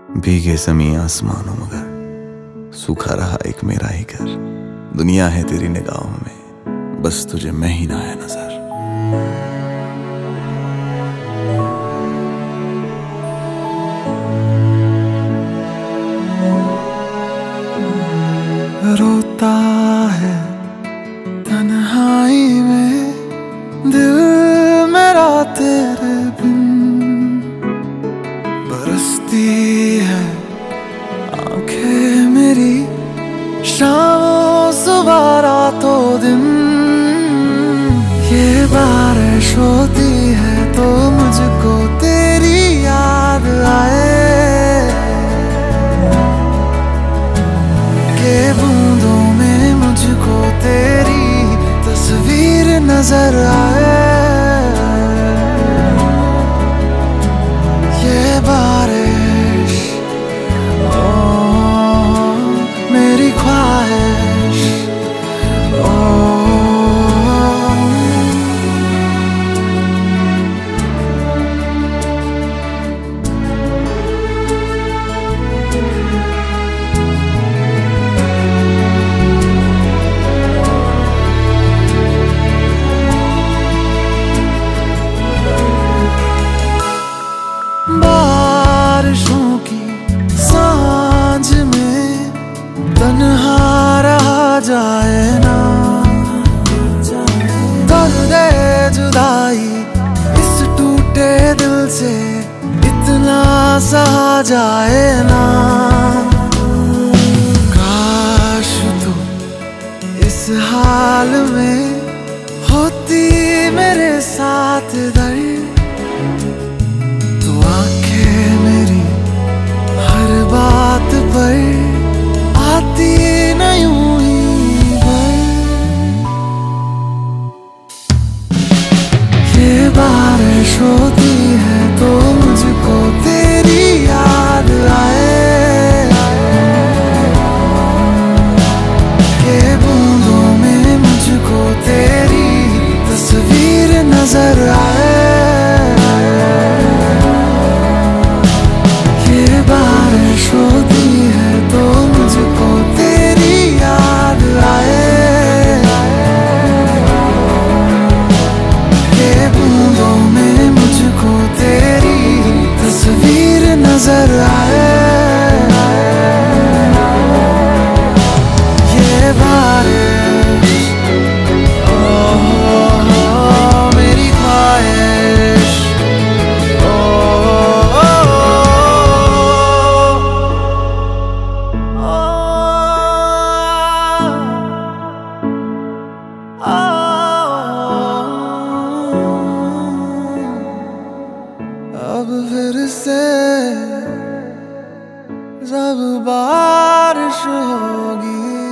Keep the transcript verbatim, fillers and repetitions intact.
भीगे ज़मीं आसमानों मगर सूखा रहा एक मेरा ही घर। दुनिया है तेरी निगाहों में, बस तुझे मैं ही ना आया नजर। रोता है तन्हाई में दिल मेरा तेरे बिन, बरसती है आंखें मेरी शामों सुबह रातों दिन। ये बारिश होती है तो मुझको तेरी याद आए, के बूंदों में मुझको तेरी तस्वीर नजर आए। ये बारिश ओ मेरी ख्वाहिश ओ बारिशों की सांझ में तन्हा रहा जाए ना, दर्द जुदाई इस टूटे दिल से इतना सहा जाए ना। काश तू इस हाल में होती मेरे साथ दर्द, बात पर आती न यूं ही बर। ये बारिश होती है तो मुझको तेरी याद आए, के बूंदों में मुझको तेरी तस्वीर नजर आए। बारिश होती है तो मुझको तेरी याद आए, के बूंदों में मुझको तेरी तस्वीर नजर आए। ये बारिश ओ मेरी ख्वाहिश अब फिर से जब बारिश होगी